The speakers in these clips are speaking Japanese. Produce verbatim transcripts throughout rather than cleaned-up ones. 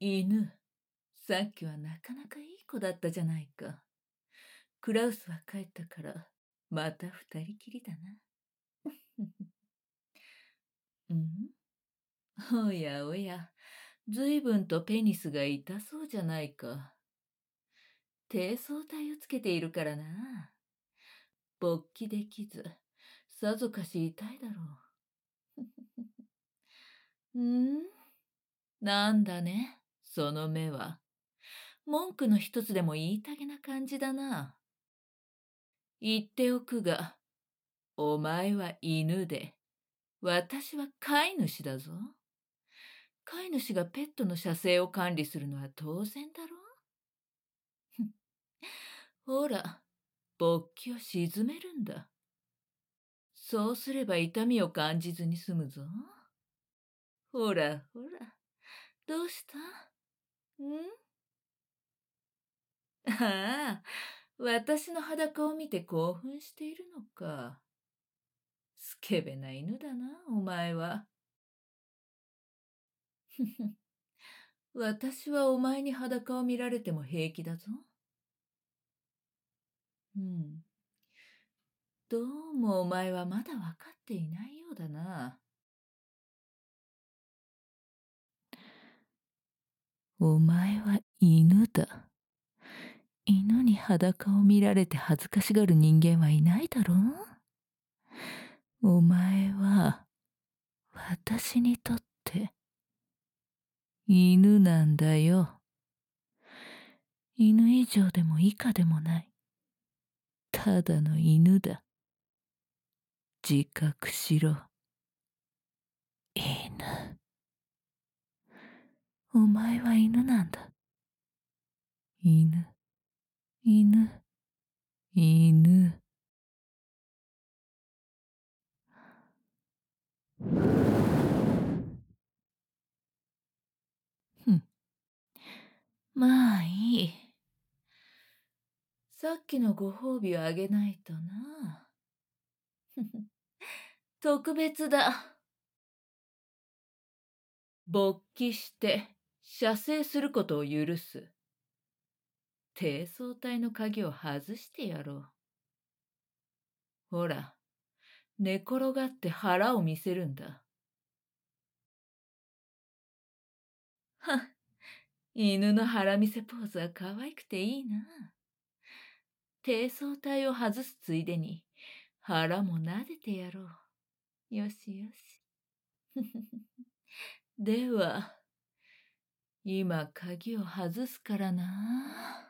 犬、さっきはなかなかいい子だったじゃないか。クラウスは帰ったから、また二人きりだな。うん、おやおや、ずいぶんとペニスが痛そうじゃないか。低層体をつけているからな。勃起できず、さぞかし痛いだろう。んなんだね、その目は。文句の一つでも言いたげな感じだな。言っておくが、お前は犬で、私は飼い主だぞ。飼い主がペットの射精を管理するのは当然だろほら、勃起を沈めるんだ。そうすれば痛みを感じずに済むぞ。ほらほら、どうしたんああ、私の裸を見て興奮しているのか。スケベな犬だな、お前は。私はお前に裸を見られても平気だぞ。うん。どうもお前はまだ分かっていないようだな。お前は犬だ。犬に裸を見られて恥ずかしがる人間はいないだろう。お前は私にとって犬なんだよ。犬以上でも以下でもない。ただの犬だ。自覚しろ。犬。お前は犬なんだ。犬、犬、犬。ふん。まあいい。さっきのご褒美をあげないとな。特別だ。勃起して射精することを許す。低層体の鍵を外してやろう。ほら、寝転がって腹を見せるんだ。はっ、犬の腹見せポーズは可愛くていいな。低層体を外すついでに腹も撫でてやろう。よしよし。では、今鍵を外すからな。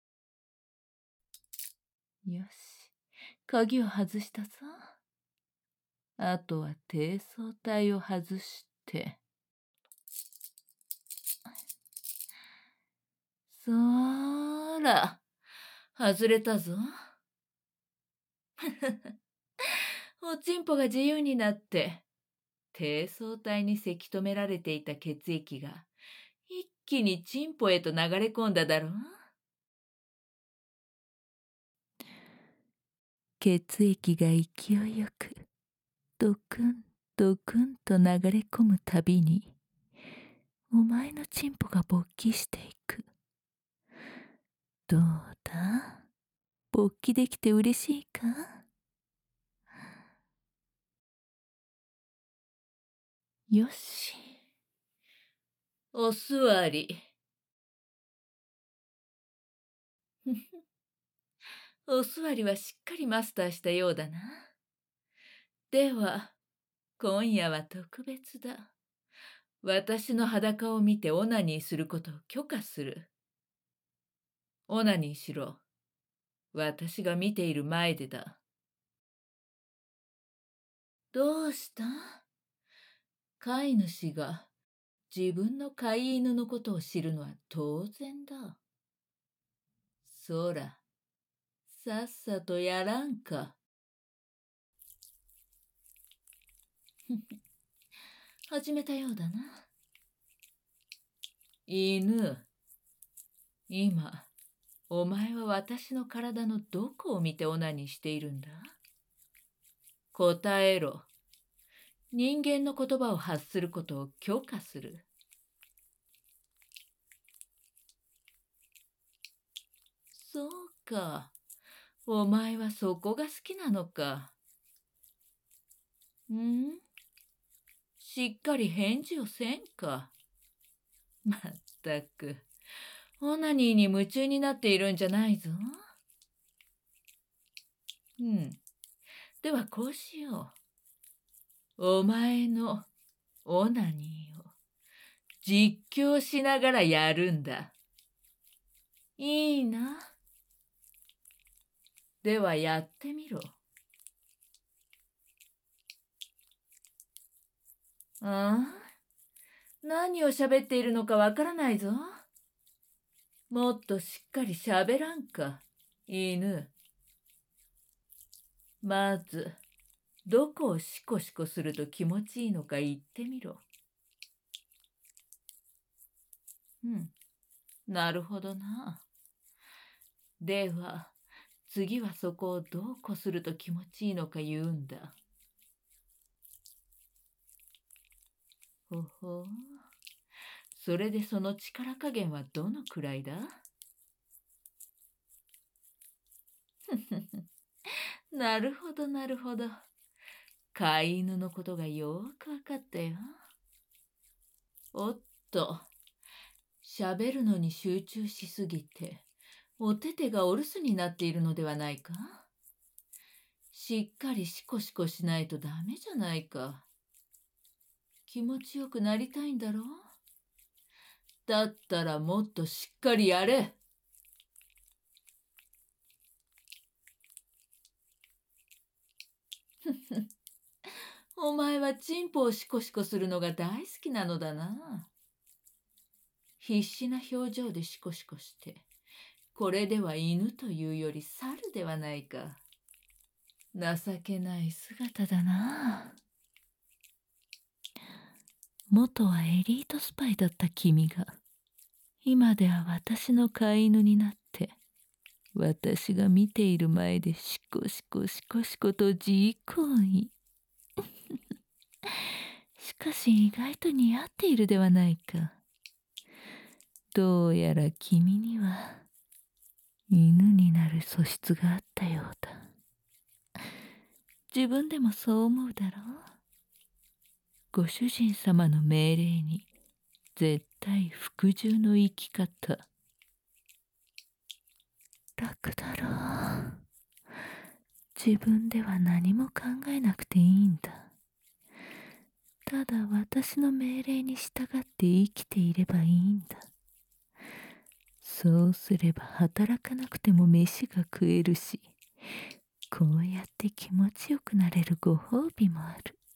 よし、鍵を外したぞ。あとは低層体を外して。そーら、外れたぞ。おちんぽが自由になって、低層体にせき止められていた血液が一気にチンポへと流れ込んだだろう。血液が勢いよくドクンドクンと流れ込むたびにお前のチンポが勃起していく。どうだ、勃起できて嬉しいか？よし、お座り。お座りはしっかりマスターしたようだな。では、今夜は特別だ。私の裸を見てオナニーすることを許可する。オナニーしろ。私が見ている前でだ。どうした？飼い主が自分の飼い犬のことを知るのは当然だ。そら、さっさとやらんか。始めたようだな。犬、今、お前は私の体のどこを見てオナニーしているんだ？答えろ。人間の言葉を発することを許可する。 そうか。お前はそこが好きなのか。んしっかり返事をせんか。まったく、オナニーに夢中になっているんじゃないぞ。うん。ではこうしよう。お前のオナニーを実況しながらやるんだ。いいな。ではやってみろ。ああ、何を喋っているのかわからないぞ。もっとしっかり喋らんか、犬。まず、どこをシコシコすると気持ちいいのか言ってみろ。うん、なるほどな。では、次はそこをどうこすると気持ちいいのか言うんだ。ほほう。それでその力加減はどのくらいだ？なるほどなるほど。飼い犬のことがよーくわかったよ。おっと、喋るのに集中しすぎて、お手手がお留守になっているのではないか？しっかりシコシコしないとダメじゃないか。気持ちよくなりたいんだろう？だったらもっとしっかりやれ。お前はチンポをシコシコするのが大好きなのだな。必死な表情でシコシコして、これでは犬というより猿ではないか。情けない姿だな。元はエリートスパイだった君が、今では私の飼い犬になって、私が見ている前でシコシコシコシコと自行為。しかし意外と似合っているではないか。どうやら君には犬になる素質があったようだ。自分でもそう思うだろう？ご主人様の命令に絶対服従の生き方。楽だろう。自分では何も考えなくていいんだ。ただ私の命令に従って生きていればいいんだ。そうすれば働かなくても飯が食えるし、こうやって気持ちよくなれるご褒美もある。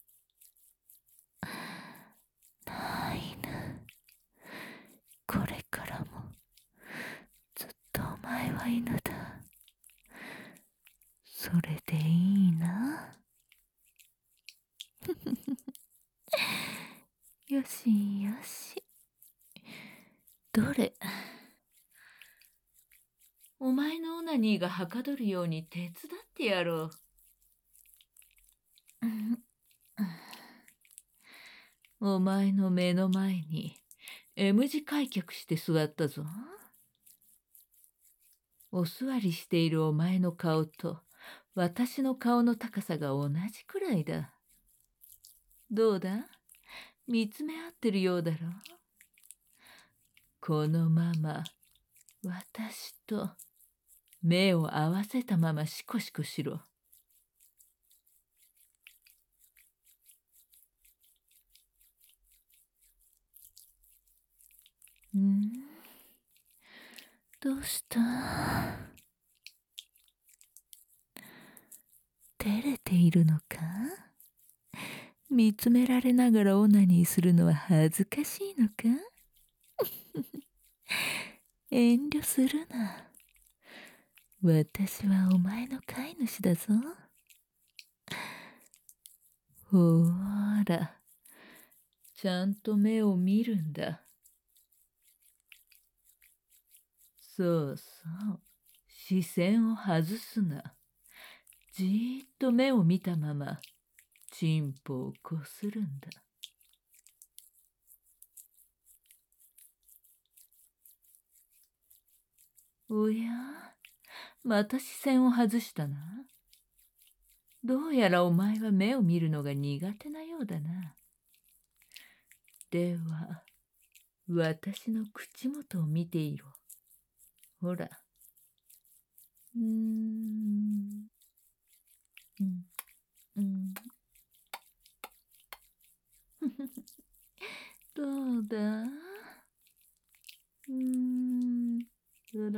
なあ犬、これからもずっとお前は犬だ。それでいいな。よしよし。どれ、お前のオナニーがはかどるように手伝ってやろう。お前の目の前に M 字開脚して座ったぞ。お座りしているお前の顔と私の顔の高さが同じくらいだ。どうだ？見つめ合ってるようだろう？このまま私と目を合わせたままシコシコしろ。ん？どうした？照れているのか？見つめられながらオナニーするのは恥ずかしいのか？遠慮するな。私はお前の飼い主だぞ。ほーら、ちゃんと目を見るんだ。そうそう、視線を外すな。じーっと目を見たまま、チンポをこするんだ。おや？ また視線を外したな。どうやらお前は目を見るのが苦手なようだな。では、私の口元を見ていろ。ほら。うーん。うん。うん。どうだ？うーん。う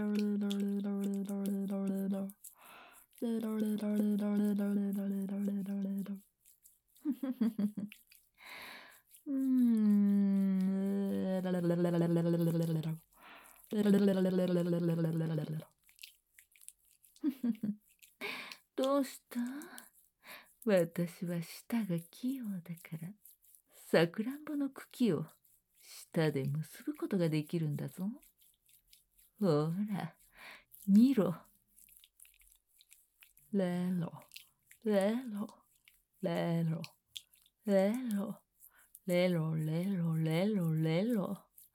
ーん。どうした？私は舌が器用だから、さくらんぼの茎を舌で結ぶことができるんだぞ。ほら、見ろ。レロ、レロ、レロ、レロ、レロ、レロ、レロ、レロ。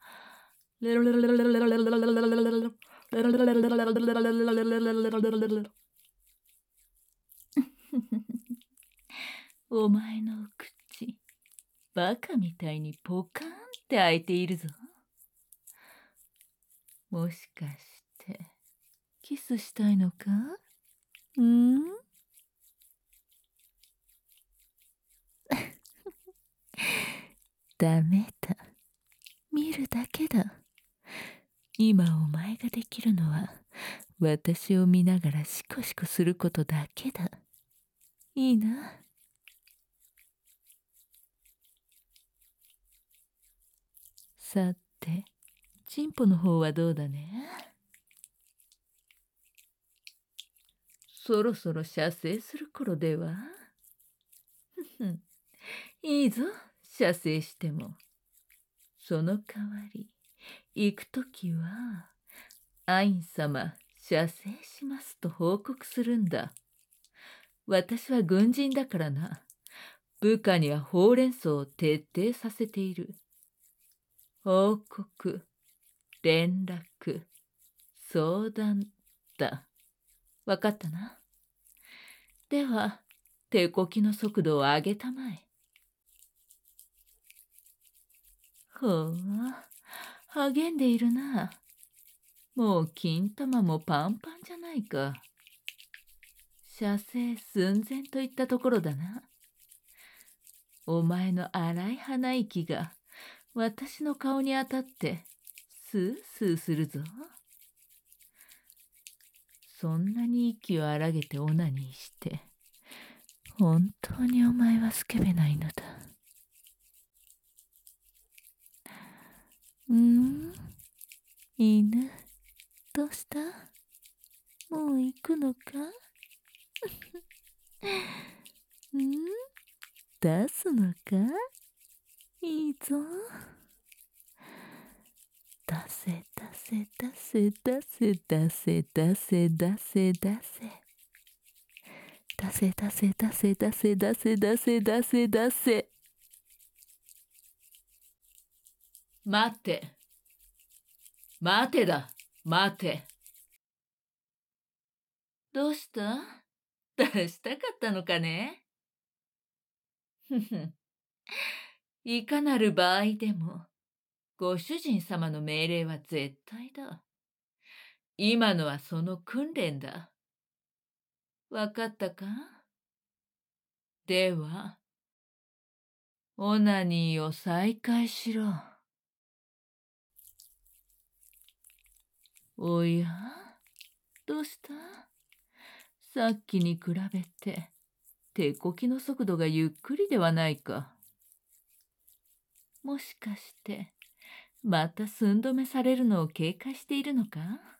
お前の口、バカみたいにポカーンって開いているぞ。もしかして、キスしたいのか？うん？ダメだ。見るだけだ。今お前ができるのは、私を見ながらシコシコすることだけだ。いいな。さて、チンポの方はどうだね。そろそろ射精する頃では？いいぞ、射精しても。その代わり、行くときは、アイン様、射精しますと報告するんだ。私は軍人だからな。部下にはほうれん草を徹底させている。報告、連絡、相談だ。わかったな。では、手こきの速度を上げたまえ。ほう、励んでいるな。もう金玉もパンパンじゃないか。射精寸前といったところだな。お前の荒い鼻息が私の顔に当たってスースーするぞ。そんなに息を荒げてオナニーして、本当にお前はスケベないのだ。うん？犬、どうした？もう行くのか？うん？出すのか？いいぞ。出せ出せ出せ出せ出せ出せ出せ出せ出せ出せ出せ出せ出せ出せ出せ出せ。待て待てだ待て。どうした？出したかったのかね。ふふいかなる場合でもご主人様の命令は絶対だ。今のはその訓練だ。わかったか？では、オナニーを再開しろ。おや？どうした？さっきに比べて、手こきの速度がゆっくりではないか。もしかして、また寸止めされるのを警戒しているのか？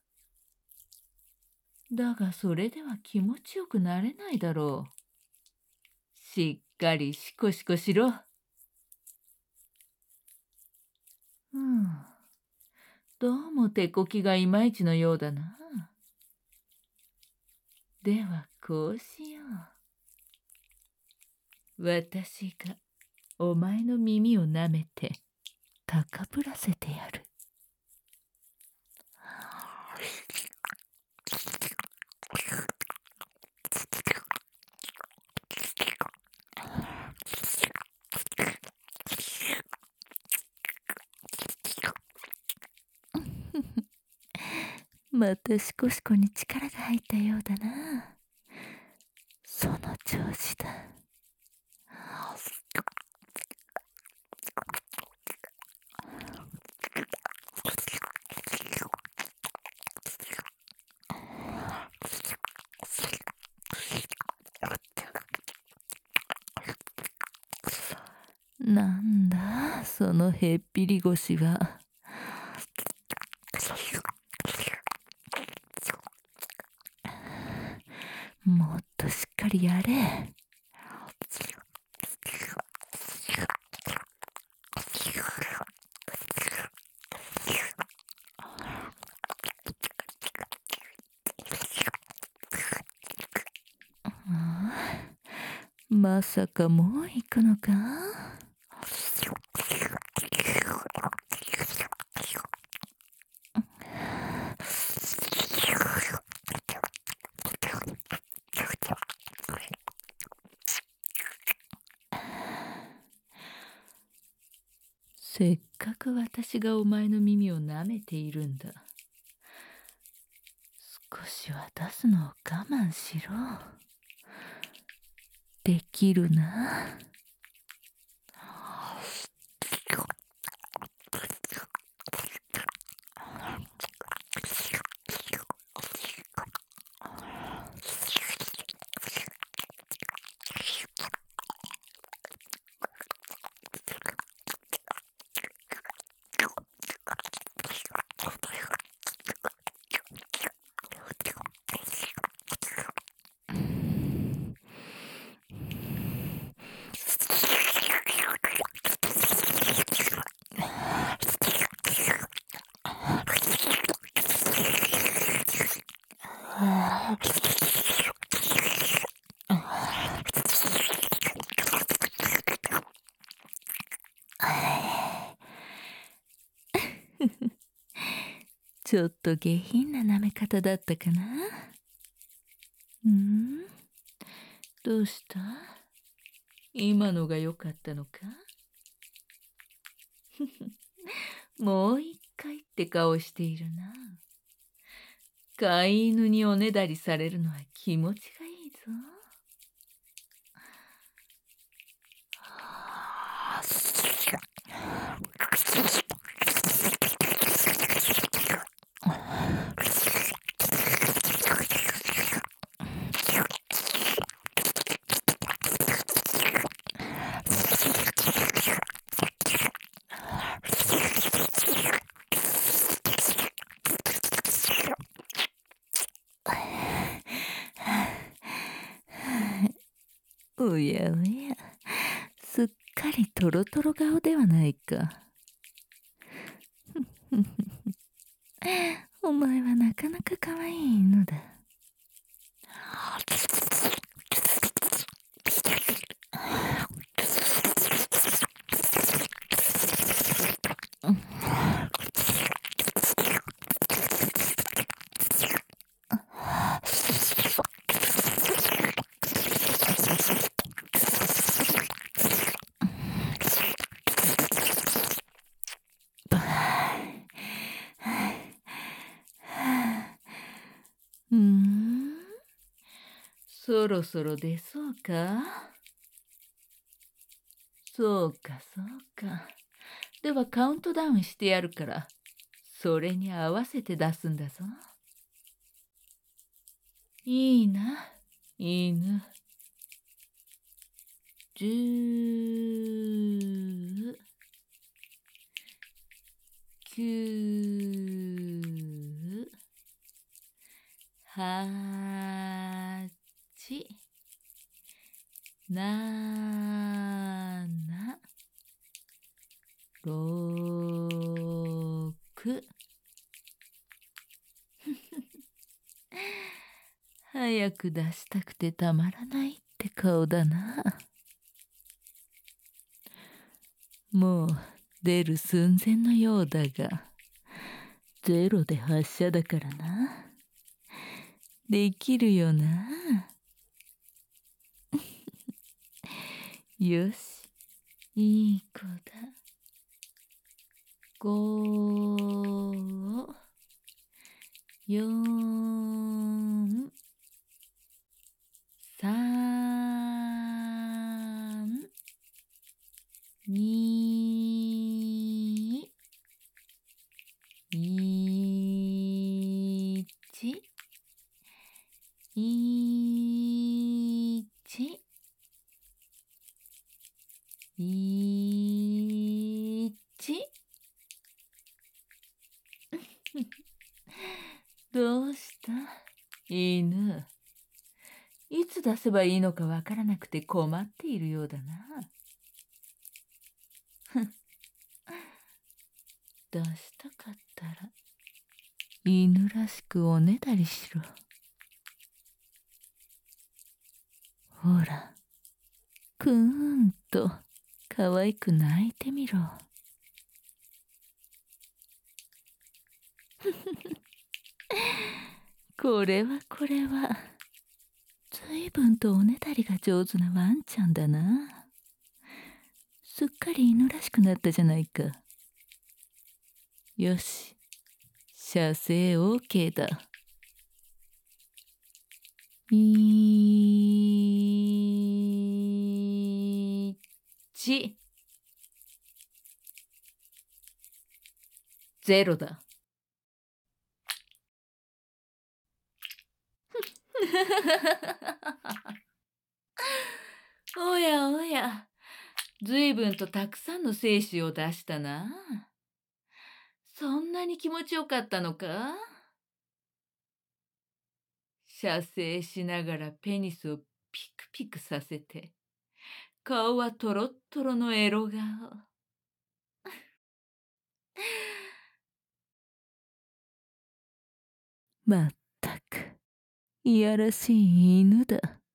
だがそれでは気持ちよくなれないだろう。しっかりシコシコしろ。うん。どうも手こきがいまいちのようだな。ではこうしよう。私がお前の耳を舐めて高ぶらせてやる。 またシコシコに力が入ったようだな。その調子だ。なんだそのへっぴり腰は。もっとしっかりやれ。まさかもう行くのか？せっかく私がお前の耳を舐めているんだ。少しは出すのを我慢しろ。できるな。ちょっと下品な舐め方だったかな。ん？どうした？今のが良かったのか？もう一回って顔しているな。飼い犬におねだりされるのは気持ちがいいぞ。おやおや、すっかりトロトロ顔ではないか。お前はなかなか可愛い犬だ。うーん、そろそろ出そうか？そうかそうか。ではカウントダウンしてやるから、それに合わせて出すんだぞ。いいな、犬。十、九、八、七、六。早く出したくてたまらないって顔だな。もう出る寸前のようだが、ゼロで発射だからな。できるよな。よし、いい子だ。ご、 よーん、さん、に、いち、いち、いち。どうした犬。いつ出せばいいのかわからなくて困っているようだな。出したかったら、犬らしくおねだりしろ。ほら、くーんと可愛く泣いてみろ。これはこれは、ずいぶんとおねだりが上手なワンちゃんだな。すっかり犬らしくなったじゃないか。よし、射精 オーケー だ。いち、ゼロだ。おやおや、ずいぶんとたくさんの精子を出したな。そんなに気持ちよかったのか？射精しながらペニスをピクピクさせて、顔はトロットロのエロ顔。まったく、いやらしい犬だ。